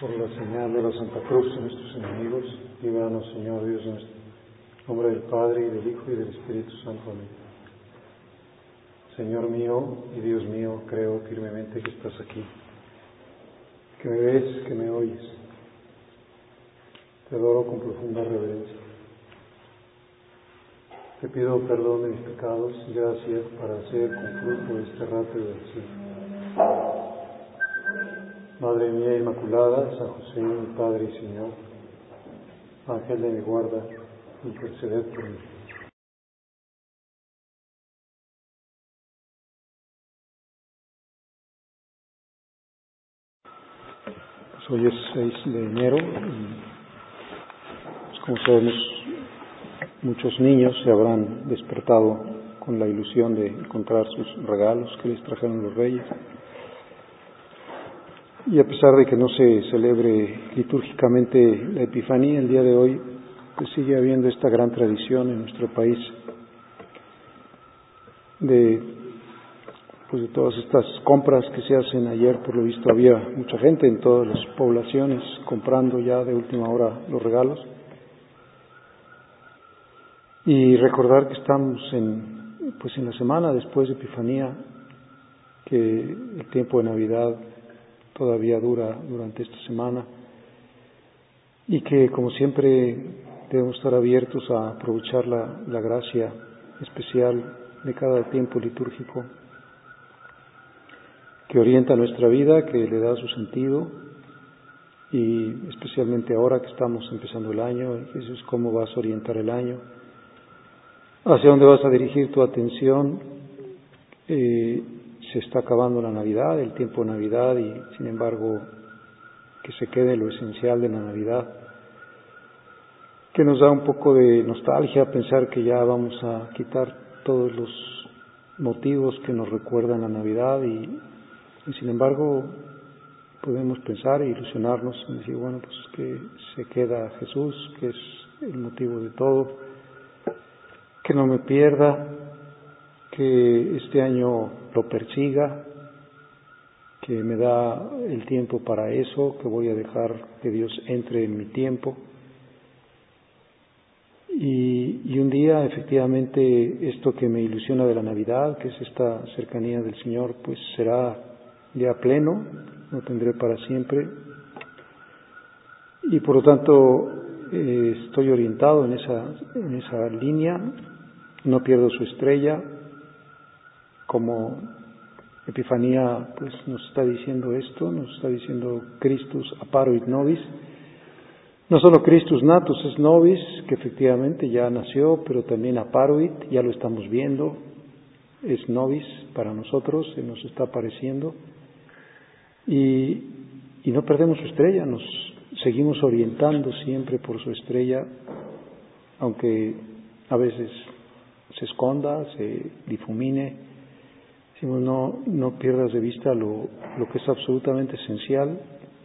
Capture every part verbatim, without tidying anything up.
Por la señal de la Santa Cruz de nuestros enemigos, líbranos, Señor Dios nuestro. En nombre del Padre, y del Hijo, y del Espíritu Santo. Amén. Señor mío y Dios mío, creo firmemente que estás aquí, que me ves, que me oyes. Te adoro con profunda reverencia. Te pido perdón de mis pecados y gracias para hacer con fruto este rato de oración. Madre mía Inmaculada, San José, mi Padre y Señor, Ángel de mi guarda, interceded por mí. Pues hoy es seis de enero y, pues como sabemos, muchos niños se habrán despertado con la ilusión de encontrar sus regalos que les trajeron los reyes. Y a pesar de que no se celebre litúrgicamente la Epifanía el día de hoy, pues sigue habiendo esta gran tradición en nuestro país de, pues de todas estas compras que se hacen. Ayer, por lo visto, había mucha gente en todas las poblaciones comprando ya de última hora los regalos. Y recordar que estamos en, pues en la semana después de Epifanía, que el tiempo de Navidad todavía dura durante esta semana y que, como siempre, debemos estar abiertos a aprovechar la, la gracia especial de cada tiempo litúrgico que orienta nuestra vida, que le da su sentido, y especialmente ahora que estamos empezando el año. Jesús, ¿cómo vas a orientar el año? ¿Hacia dónde vas a dirigir tu atención? Eh, se está acabando la Navidad, el tiempo de Navidad, y sin embargo que se quede lo esencial de la Navidad, que nos da un poco de nostalgia pensar que ya vamos a quitar todos los motivos que nos recuerdan la Navidad, y, y sin embargo podemos pensar e ilusionarnos en decir, bueno, pues que se queda Jesús, que es el motivo de todo, que no me pierda, que este año lo persiga, que me da el tiempo para eso, que voy a dejar que Dios entre en mi tiempo. Y, y un día, efectivamente, esto que me ilusiona de la Navidad, que es esta cercanía del Señor, pues será ya pleno, lo tendré para siempre. Y por lo tanto, eh, estoy orientado en esa, en esa línea, no pierdo su estrella, como Epifanía pues nos está diciendo esto, nos está diciendo Christus apparuit nobis, no solo Christus natus es nobis, que efectivamente ya nació, pero también apparuit, ya lo estamos viendo, es nobis para nosotros, se nos está apareciendo, y, y no perdemos su estrella, nos seguimos orientando siempre por su estrella, aunque a veces se esconda, se difumine. No, no pierdas de vista lo, lo que es absolutamente esencial.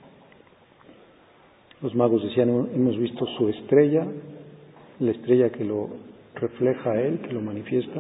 Los magos decían, hemos visto su estrella, la estrella que lo refleja a él, que lo manifiesta.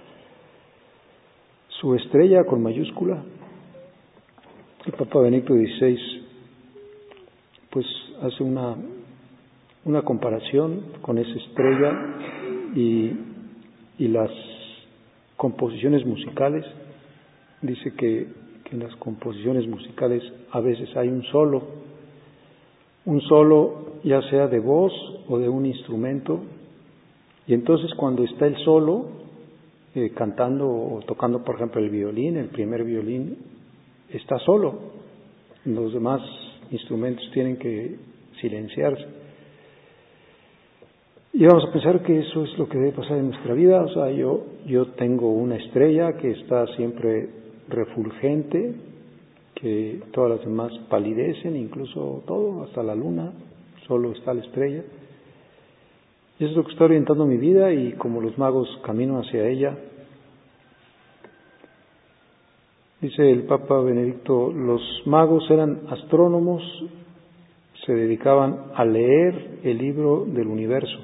Su estrella con mayúscula. El Papa Benedicto dieciséis pues hace una, una comparación con esa estrella y, y las composiciones musicales. Dice que, que en las composiciones musicales a veces hay un solo, un solo ya sea de voz o de un instrumento, y entonces cuando está el solo eh, cantando o tocando, por ejemplo, el violín, el primer violín está solo, los demás instrumentos tienen que silenciarse. Y vamos a pensar que eso es lo que debe pasar en nuestra vida. O sea, yo, yo tengo una estrella que está siempre refulgente, que todas las demás palidecen, incluso todo, hasta la luna, solo está la estrella. Y eso es lo que está orientando mi vida, y como los magos camino hacia ella. Dice el Papa Benedicto, los magos eran astrónomos, se dedicaban a leer el libro del universo.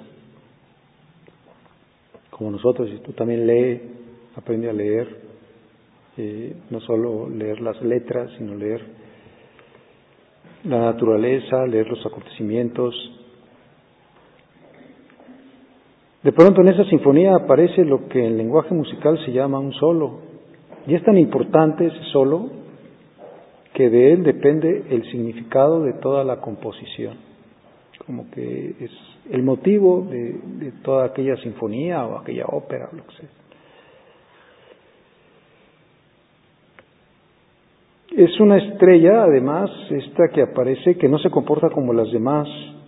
Como nosotros, si tú también lee, aprende a leer. Eh, no solo leer las letras, sino leer la naturaleza, leer los acontecimientos. De pronto en esa sinfonía aparece lo que en lenguaje musical se llama un solo, y es tan importante ese solo que de él depende el significado de toda la composición, como que es el motivo de, de toda aquella sinfonía o aquella ópera o lo que sea. Es una estrella, además, esta que aparece, que no se comporta como las demás.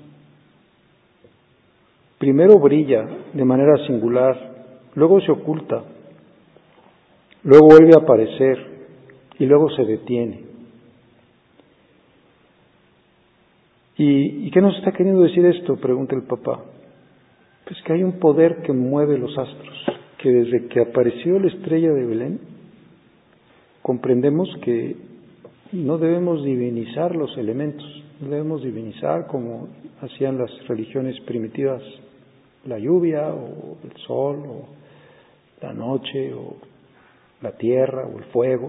Primero brilla de manera singular, luego se oculta, luego vuelve a aparecer y luego se detiene. ¿Y, ¿Y qué nos está queriendo decir esto?, pregunta el Papa. Pues que hay un poder que mueve los astros, que desde que apareció la estrella de Belén, comprendemos que no debemos divinizar los elementos, no debemos divinizar como hacían las religiones primitivas, la lluvia o el sol o la noche o la tierra o el fuego.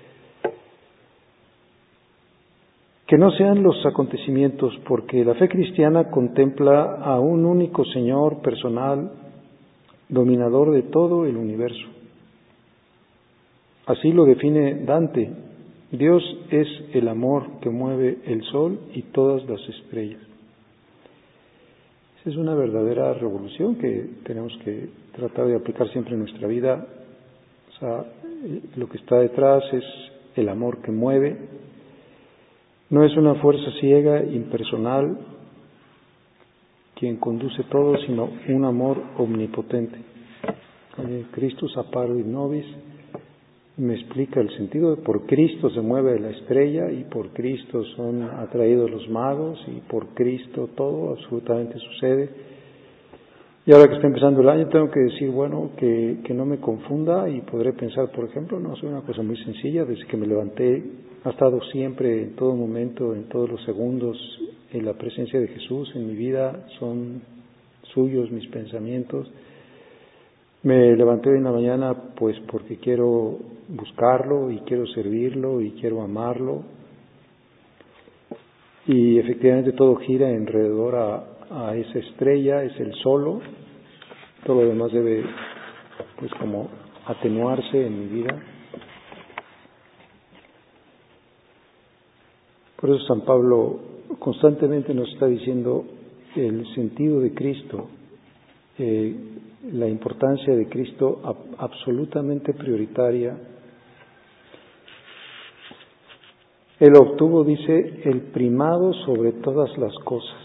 Que no sean los acontecimientos, porque la fe cristiana contempla a un único Señor personal, dominador de todo el universo. Así lo define Dante: Dios es el amor que mueve el sol y todas las estrellas. Esa es una verdadera revolución que tenemos que tratar de aplicar siempre en nuestra vida. O sea, lo que está detrás es el amor que mueve. No es una fuerza ciega, impersonal, quien conduce todo, sino un amor omnipotente. Christus apparuit nobis me explica el sentido de por Cristo se mueve la estrella y por Cristo son atraídos los magos y por Cristo todo absolutamente sucede. Y ahora que está empezando el año tengo que decir, bueno, que, que no me confunda y podré pensar, por ejemplo, no, es una cosa muy sencilla, desde que me levanté ha estado siempre, en todo momento, en todos los segundos, en la presencia de Jesús en mi vida, son suyos mis pensamientos. Me levanté hoy en la mañana pues porque quiero buscarlo y quiero servirlo y quiero amarlo, y efectivamente todo gira alrededor a, a esa estrella, es el solo, todo lo demás debe pues como atenuarse en mi vida. Por eso San Pablo constantemente nos está diciendo el sentido de Cristo, eh, la importancia de Cristo absolutamente prioritaria. Él obtuvo, dice, el primado sobre todas las cosas.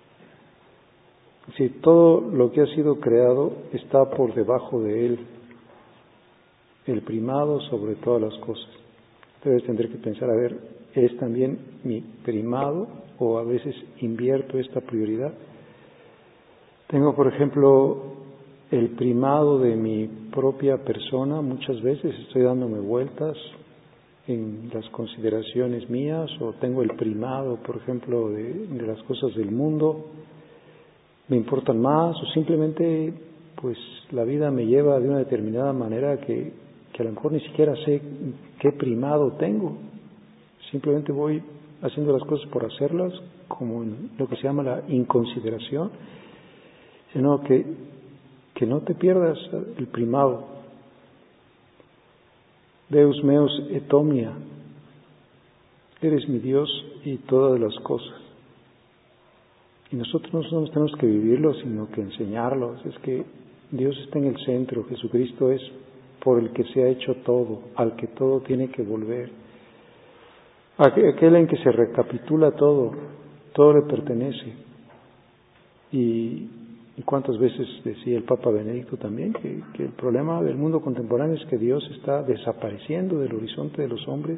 Si todo lo que ha sido creado está por debajo de Él, el primado sobre todas las cosas. Entonces tendré que pensar, a ver, ¿es también mi primado o a veces invierto esta prioridad? Tengo, por ejemplo, el primado de mi propia persona, muchas veces estoy dándome vueltas en las consideraciones mías, o tengo el primado, por ejemplo, de, de las cosas del mundo, me importan más, o simplemente pues la vida me lleva de una determinada manera que, que a lo mejor ni siquiera sé qué primado tengo, simplemente voy haciendo las cosas por hacerlas, como en lo que se llama la inconsideración, sino que, que no te pierdas el primado. Deus meus et omnia, eres mi Dios y todas las cosas. Y nosotros no tenemos que vivirlo, sino que enseñarlos. Es que Dios está en el centro, Jesucristo es por el que se ha hecho todo, al que todo tiene que volver. Aquel en que se recapitula todo, todo le pertenece. Y, y cuántas veces decía el Papa Benedicto también que, que el problema del mundo contemporáneo es que Dios está desapareciendo del horizonte de los hombres,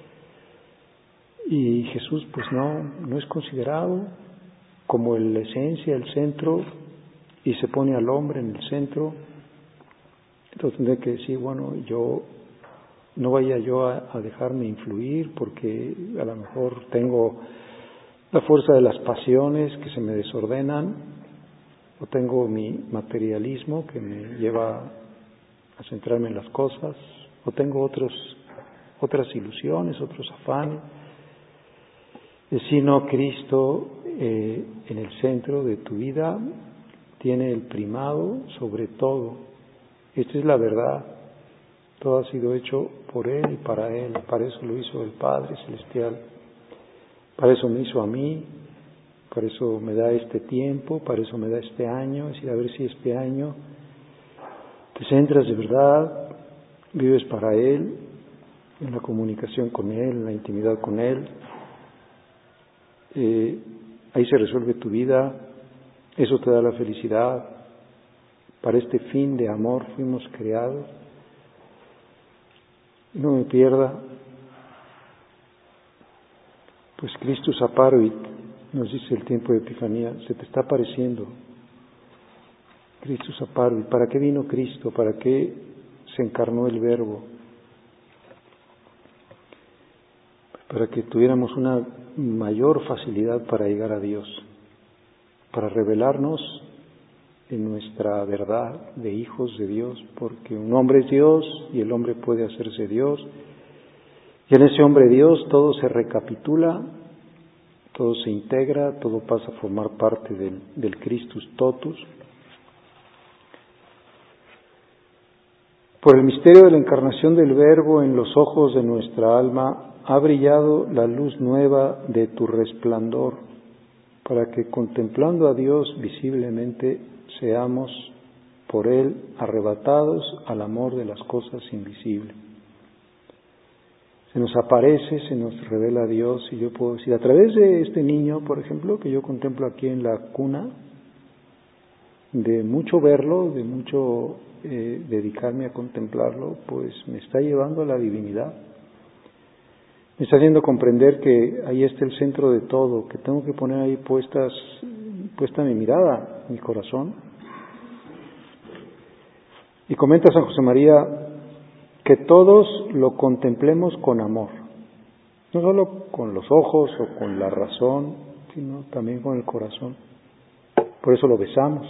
y Jesús pues no, no es considerado como la esencia, el centro, y se pone al hombre en el centro. Entonces tendré que decir, bueno, yo no vaya yo a, a dejarme influir porque a lo mejor tengo la fuerza de las pasiones que se me desordenan, o tengo mi materialismo que me lleva a centrarme en las cosas, o tengo otros, otras ilusiones, otros afanes. sino Cristo eh, en el centro de tu vida tiene el primado sobre todo. Esta es la verdad. Todo ha sido hecho por Él y para Él. Para eso lo hizo el Padre Celestial. Para eso me hizo a mí. Para eso me da este tiempo. Para eso me da este año. Es decir, a ver si este año te centras de verdad, vives para Él, en la comunicación con Él, en la intimidad con Él. Eh, ahí se resuelve tu vida. Eso te da la felicidad. Para este fin de amor fuimos creados. No me pierda, pues Christus apparuit, nos dice el tiempo de Epifanía, se te está apareciendo. Christus apparuit, ¿para qué vino Cristo? ¿Para qué se encarnó el Verbo? Para que tuviéramos una mayor facilidad para llegar a Dios, para revelarnos en nuestra verdad de hijos de Dios, porque un hombre es Dios y el hombre puede hacerse Dios, y en ese hombre Dios todo se recapitula, todo se integra, todo pasa a formar parte del, del Christus totus. Por el misterio de la encarnación del Verbo en los ojos de nuestra alma ha brillado la luz nueva de tu resplandor, para que contemplando a Dios visiblemente seamos por Él arrebatados al amor de las cosas invisibles. Se nos aparece, se nos revela a Dios, y yo puedo decir, a través de este niño, por ejemplo, que yo contemplo aquí en la cuna, de mucho verlo, de mucho eh, dedicarme a contemplarlo, pues me está llevando a la divinidad. Me está haciendo comprender que ahí está el centro de todo, que tengo que poner ahí puestas, puesta mi mirada, mi corazón. Y comenta San José María que todos lo contemplemos con amor, no solo con los ojos o con la razón, sino también con el corazón. Por eso lo besamos,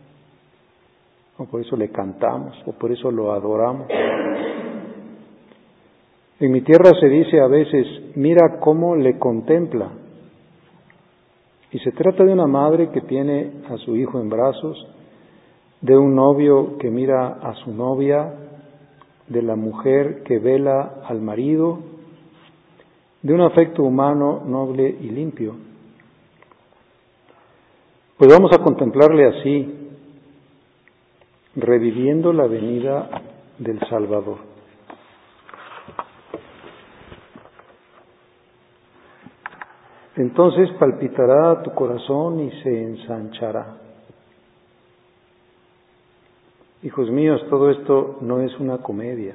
o por eso le cantamos, o por eso lo adoramos. En mi tierra se dice a veces, mira cómo le contempla. Y se trata de una madre que tiene a su hijo en brazos, de un novio que mira a su novia, de la mujer que vela al marido, de un afecto humano noble y limpio. Pues vamos a contemplarle así, reviviendo la venida del Salvador. Entonces palpitará tu corazón y se ensanchará. Hijos míos, todo esto no es una comedia.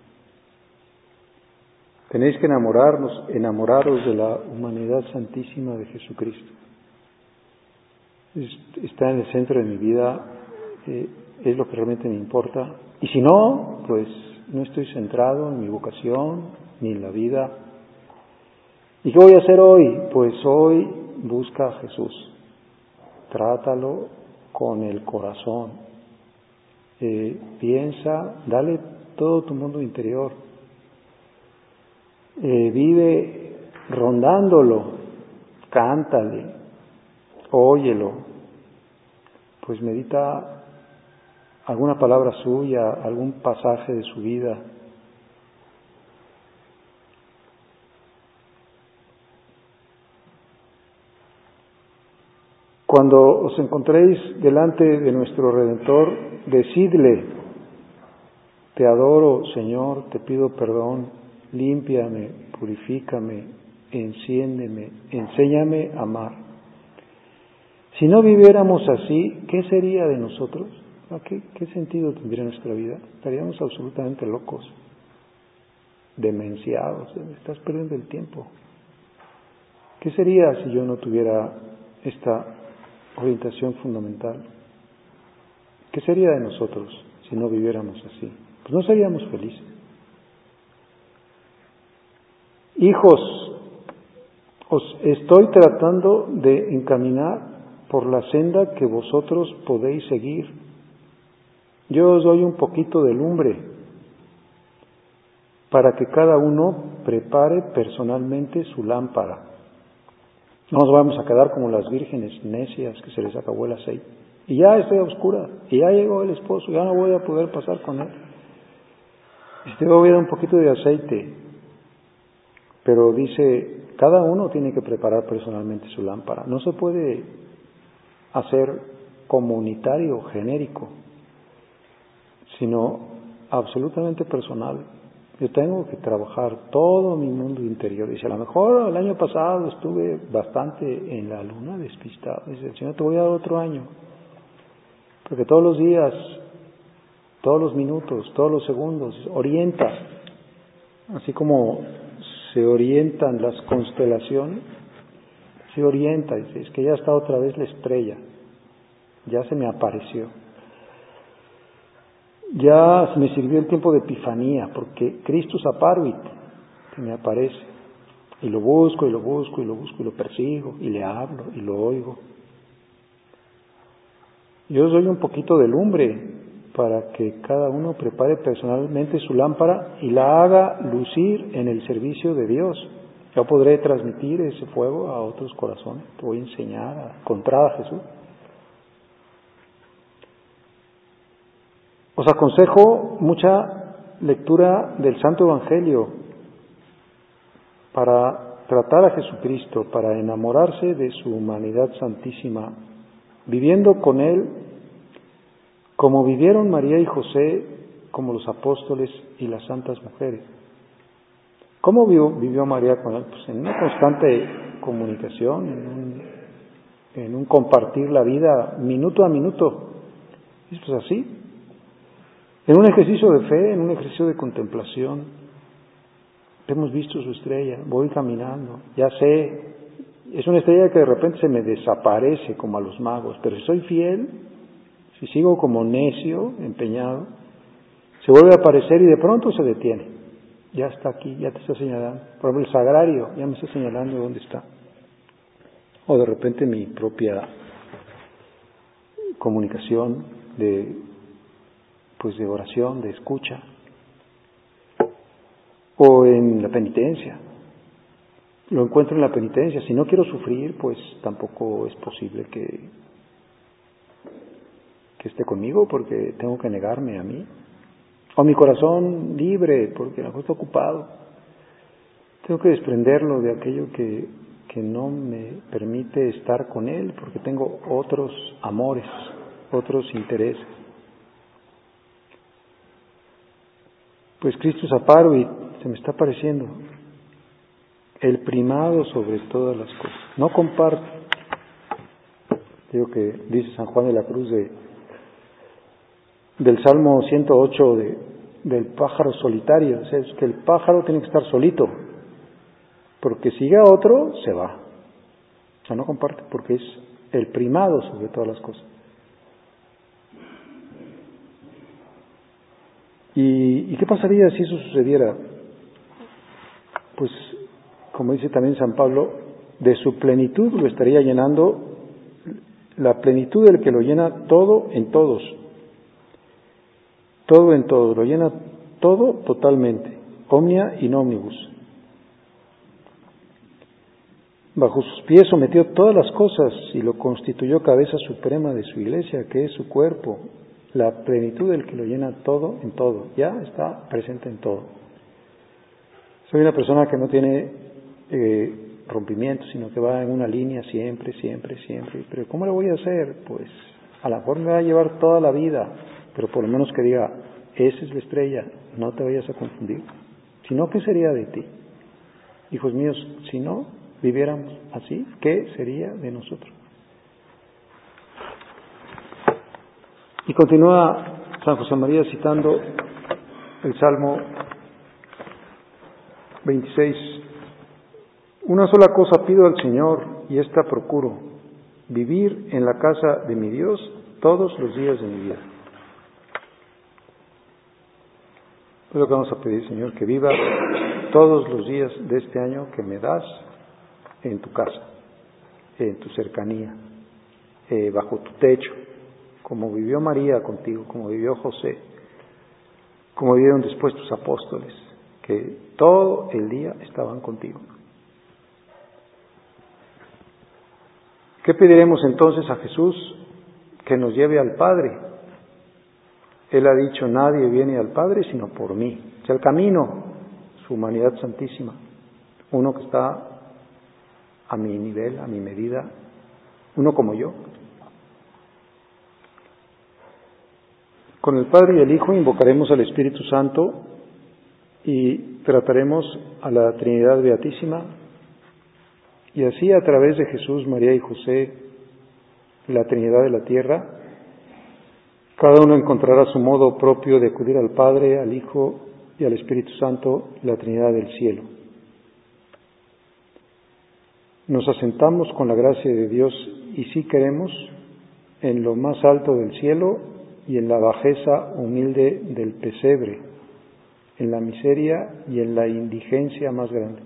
Tenéis que enamorarnos, enamoraros de la humanidad santísima de Jesucristo. Está en el centro de mi vida, eh, es lo que realmente me importa. Y si no, pues no estoy centrado en mi vocación ni en la vida. ¿Y qué voy a hacer hoy? Pues hoy busca a Jesús. Trátalo con el corazón. Eh, piensa, dale todo tu mundo interior. Eh, vive rondándolo, cántale, óyelo. Pues medita alguna palabra suya, algún pasaje de su vida. Cuando os encontréis delante de nuestro Redentor, decidle, te adoro, Señor, te pido perdón, límpiame, purifícame, enciéndeme, enséñame a amar. Si no viviéramos así, ¿qué sería de nosotros? ¿Qué, qué sentido tendría nuestra vida? Estaríamos absolutamente locos, demenciados, estás perdiendo el tiempo. ¿Qué sería si yo no tuviera esta orientación fundamental? ¿Qué sería de nosotros si no viviéramos así? Pues no seríamos felices. Hijos, os estoy tratando de encaminar por la senda que vosotros podéis seguir. Yo os doy un poquito de lumbre para que cada uno prepare personalmente su lámpara. No nos vamos a quedar como las vírgenes necias que se les acabó el aceite. Y ya estoy a oscuras, y ya llegó el esposo, ya no voy a poder pasar con él. Y te voy a dar un poquito de aceite. Pero dice, cada uno tiene que preparar personalmente su lámpara. No se puede hacer comunitario, genérico, sino absolutamente personal. Yo tengo que trabajar todo mi mundo interior. Dice, a lo mejor el año pasado estuve bastante en la luna despistado. Dice, el Señor, te voy a dar otro año. Porque todos los días, todos los minutos, todos los segundos, orienta. Así como se orientan las constelaciones, se orienta. Dice, es que ya está otra vez la estrella. Ya se me apareció. Ya se me sirvió el tiempo de epifanía, porque Christus apparuit, se me aparece. Y lo busco, y lo busco, y lo busco, y lo persigo, y le hablo, y lo oigo. Yo soy un poquito de lumbre para que cada uno prepare personalmente su lámpara y la haga lucir en el servicio de Dios. Yo podré transmitir ese fuego a otros corazones. Te voy a enseñar a encontrar a Jesús. Os aconsejo mucha lectura del Santo Evangelio para tratar a Jesucristo, para enamorarse de su humanidad santísima, viviendo con Él como vivieron María y José, como los apóstoles y las santas mujeres. ¿Cómo vivió, vivió María con Él? Pues en una constante comunicación, en un, en un compartir la vida minuto a minuto. Y pues así. En un ejercicio de fe, en un ejercicio de contemplación, hemos visto su estrella, voy caminando, ya sé, es una estrella que de repente se me desaparece como a los magos, pero si soy fiel, si sigo como necio, empeñado, se vuelve a aparecer y de pronto se detiene, ya está aquí, ya te está señalando, por ejemplo el sagrario, ya me está señalando dónde está, o de repente mi propia comunicación de pues de oración, de escucha, o en la penitencia. Lo encuentro en la penitencia. Si no quiero sufrir, pues tampoco es posible que, que esté conmigo, porque tengo que negarme a mí. O mi corazón libre, porque a lo mejor está ocupado. Tengo que desprenderlo de aquello que, que no me permite estar con él, porque tengo otros amores, otros intereses. Pues Christus apparuit, se me está apareciendo el primado sobre todas las cosas. No comparto. Digo que dice San Juan de la Cruz de, del Salmo ciento ocho de, del pájaro solitario. O sea, es que el pájaro tiene que estar solito, porque si llega otro, se va. O sea, no comparte, porque es el primado sobre todas las cosas. ¿Y, ¿Y qué pasaría si eso sucediera? Pues, como dice también San Pablo, de su plenitud lo estaría llenando la plenitud del que lo llena todo en todos. Todo en todos, lo llena todo totalmente. Omnia in omnibus. Bajo sus pies sometió todas las cosas y lo constituyó cabeza suprema de su iglesia, que es su cuerpo. La plenitud del que lo llena todo en todo. Ya está presente en todo. Soy una persona que no tiene eh, rompimientos, sino que va en una línea siempre, siempre, siempre. Pero ¿cómo lo voy a hacer? Pues a lo mejor me va a llevar toda la vida, pero por lo menos que diga, esa es la estrella, no te vayas a confundir. Si no, ¿qué sería de ti? Hijos míos, si no viviéramos así, ¿qué sería de nosotros? Y continúa San José María citando el Salmo veintiséis. Una sola cosa pido al Señor, y esta procuro, vivir en la casa de mi Dios todos los días de mi vida. Es lo que vamos a pedir, Señor, que viva todos los días de este año que me das en tu casa, en tu cercanía, eh, bajo tu techo, como vivió María contigo, como vivió José, como vivieron después tus apóstoles, que todo el día estaban contigo. ¿Qué pediremos entonces a Jesús? Que nos lleve al Padre. Él ha dicho, nadie viene al Padre sino por mí. O sea, el camino, su humanidad santísima, uno que está a mi nivel, a mi medida, uno como yo. Con el Padre y el Hijo invocaremos al Espíritu Santo y trataremos a la Trinidad Beatísima, y así a través de Jesús, María y José, la Trinidad de la tierra, cada uno encontrará su modo propio de acudir al Padre, al Hijo y al Espíritu Santo, la Trinidad del cielo. Nos asentamos con la gracia de Dios y si queremos en lo más alto del cielo y en la bajeza humilde del pesebre, en la miseria y en la indigencia más grande.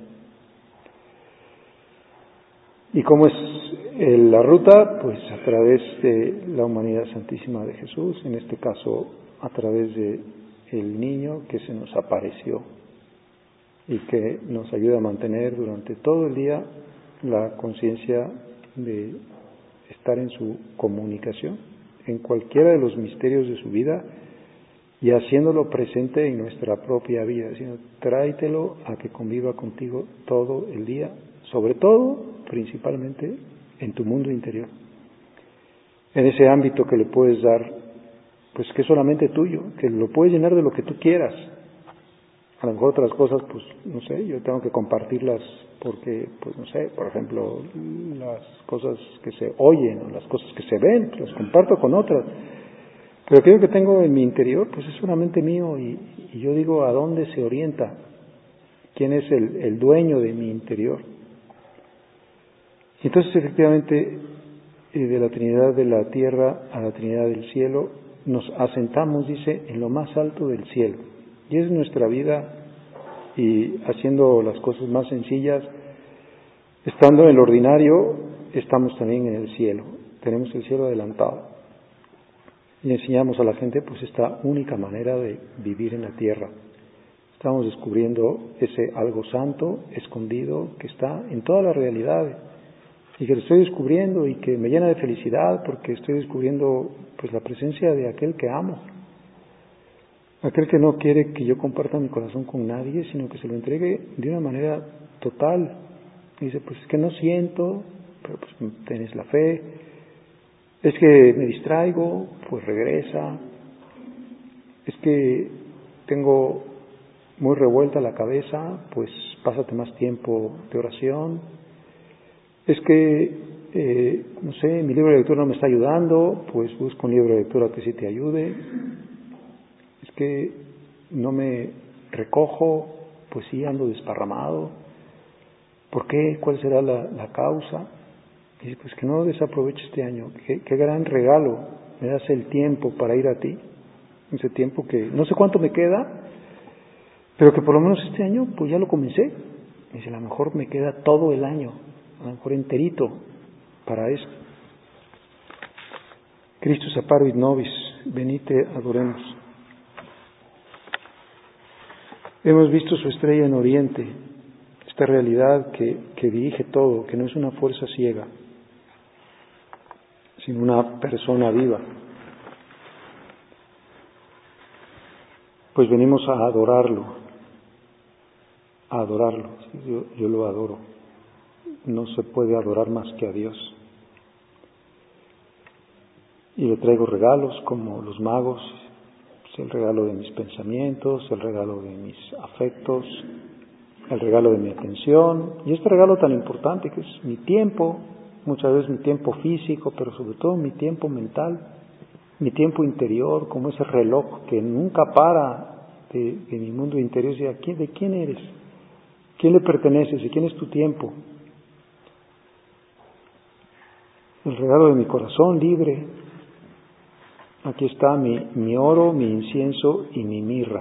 ¿Y cómo es la ruta? Pues a través de la humanidad santísima de Jesús, en este caso a través de el niño que se nos apareció y que nos ayuda a mantener durante todo el día la conciencia de estar en su comunicación, en cualquiera de los misterios de su vida y haciéndolo presente en nuestra propia vida, diciendo, tráetelo a que conviva contigo todo el día, sobre todo, principalmente, en tu mundo interior, en ese ámbito que le puedes dar, pues que es solamente tuyo, que lo puedes llenar de lo que tú quieras. A lo mejor otras cosas, pues, no sé, yo tengo que compartirlas porque, pues, no sé, por ejemplo, las cosas que se oyen o las cosas que se ven, pues las comparto con otras. Pero aquello que tengo en mi interior, pues es solamente mío y, y yo digo, ¿a dónde se orienta? ¿Quién es el, el dueño de mi interior? Y entonces, efectivamente, de la Trinidad de la tierra a la Trinidad del cielo, nos asentamos, dice, en lo más alto del cielo. Y es nuestra vida, y haciendo las cosas más sencillas, estando en el ordinario, estamos también en el cielo. Tenemos el cielo adelantado. Y enseñamos a la gente pues esta única manera de vivir en la tierra. Estamos descubriendo ese algo santo, escondido, que está en toda la realidad y que lo estoy descubriendo y que me llena de felicidad porque estoy descubriendo pues la presencia de aquel que amo, aquel que no quiere que yo comparta mi corazón con nadie, sino que se lo entregue de una manera total. Y dice, pues es que no siento, pero pues tienes la fe. Es que me distraigo, pues regresa. Es que tengo muy revuelta la cabeza, pues pásate más tiempo de oración. Es que, eh, no sé, mi libro de lectura no me está ayudando, pues busca un libro de lectura que sí te ayude. Es que no me recojo, pues sí ando desparramado. ¿Por qué? ¿Cuál será la, la causa? Y dice, pues que no desaproveche este año. Qué, qué gran regalo me das el tiempo para ir a ti. Ese tiempo que no sé cuánto me queda, pero que por lo menos este año pues ya lo comencé. Dice, a lo mejor me queda todo el año, a lo mejor enterito para eso. Christus apparuit nobis, venite adoremos. Hemos visto su estrella en Oriente, esta realidad que, que dirige todo, que no es una fuerza ciega, sino una persona viva. Pues venimos a adorarlo, a adorarlo. Yo, yo lo adoro. No se puede adorar más que a Dios. Y le traigo regalos como los magos, el regalo de mis pensamientos, el regalo de mis afectos, el regalo de mi atención, y este regalo tan importante que es mi tiempo, muchas veces mi tiempo físico, pero sobre todo mi tiempo mental, mi tiempo interior, como ese reloj que nunca para de, de mi mundo interior. ¿De quién, ¿De quién eres? ¿Quién le perteneces? ¿De quién es tu tiempo? El regalo de mi corazón libre. Aquí está mi, mi oro, mi incienso y mi mirra.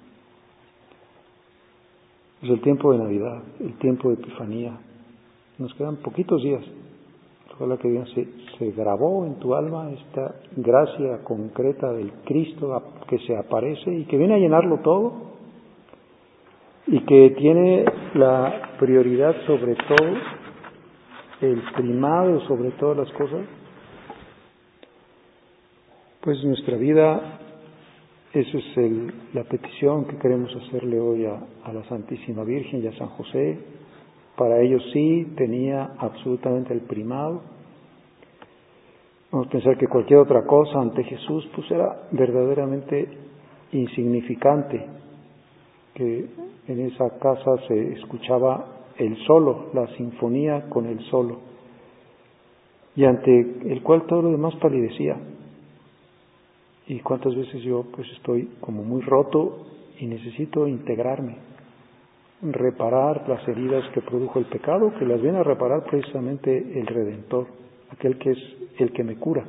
Es el tiempo de Navidad, el tiempo de Epifanía. Nos quedan poquitos días. Ojalá que Dios se, se grabó en tu alma esta gracia concreta del Cristo que se aparece y que viene a llenarlo todo y que tiene la prioridad sobre todo el primado sobre todas las cosas, pues nuestra vida, eso es el, la petición que queremos hacerle hoy a, a la Santísima Virgen y a San José. Para ellos sí tenía absolutamente el primado. Vamos a pensar que cualquier otra cosa ante Jesús pues era verdaderamente insignificante, que en esa casa se escuchaba el solo, la sinfonía con el solo, y ante el cual todo lo demás palidecía. Y cuántas veces yo pues estoy como muy roto y necesito integrarme, reparar las heridas que produjo el pecado, que las viene a reparar precisamente el Redentor, aquel que es el que me cura.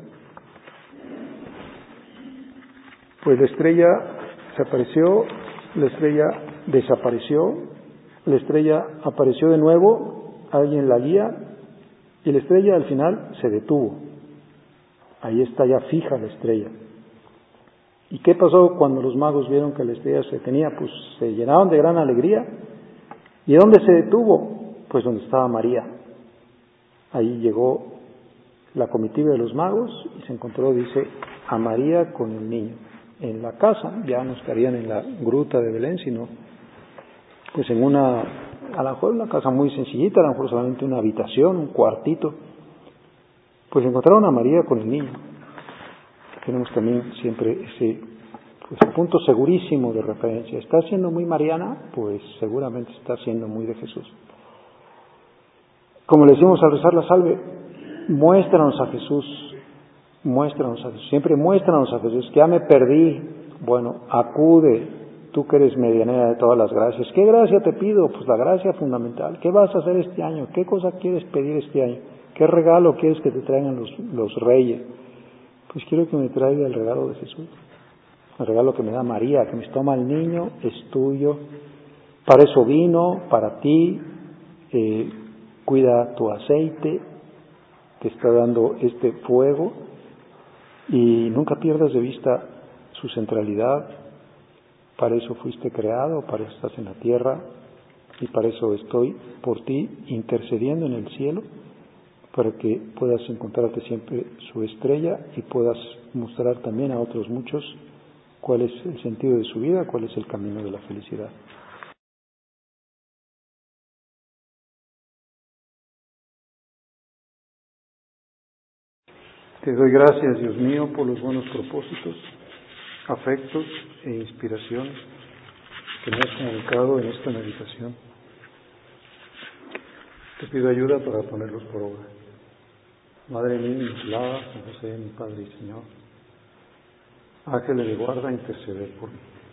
Pues la estrella se apareció, la estrella desapareció, la estrella apareció de nuevo, alguien la guía, y la estrella al final se detuvo. Ahí está ya fija la estrella. ¿Y qué pasó cuando los magos vieron que la estrella se detenía? Pues se llenaron de gran alegría. ¿Y dónde se detuvo? Pues donde estaba María. Ahí llegó la comitiva de los magos y se encontró, dice, a María con el niño. En la casa, ya no estarían en la gruta de Belén, sino pues en una, a lo mejor una casa muy sencillita, a lo mejor solamente una habitación, un cuartito. Pues encontraron a María con el niño. Tenemos también siempre ese pues, punto segurísimo de referencia. ¿Está siendo muy mariana? Pues seguramente está siendo muy de Jesús. Como le decimos al rezar la salve, muéstranos a Jesús, muéstranos a Jesús, siempre muéstranos a Jesús, que ya me perdí. Bueno, acude, tú que eres medianera de todas las gracias. ¿Qué gracia te pido? Pues la gracia fundamental. ¿Qué vas a hacer este año? ¿Qué cosa quieres pedir este año? ¿Qué regalo quieres que te traigan los, los reyes? Pues quiero que me traiga el regalo de Jesús, el regalo que me da María, que me toma el niño, es tuyo, para eso vino, para ti, eh, cuida tu aceite, te está dando este fuego, y nunca pierdas de vista su centralidad. Para eso fuiste creado, para eso estás en la tierra, y para eso estoy por ti intercediendo en el cielo, para que puedas encontrarte siempre su estrella y puedas mostrar también a otros muchos cuál es el sentido de su vida, cuál es el camino de la felicidad. Te doy gracias, Dios mío, por los buenos propósitos, afectos e inspiraciones que me has comunicado en esta meditación. Te pido ayuda para ponerlos por obra. Madre mía, Inmaculada, San José, mi Padre y Señor, ángeles de guarda, interceder por mí.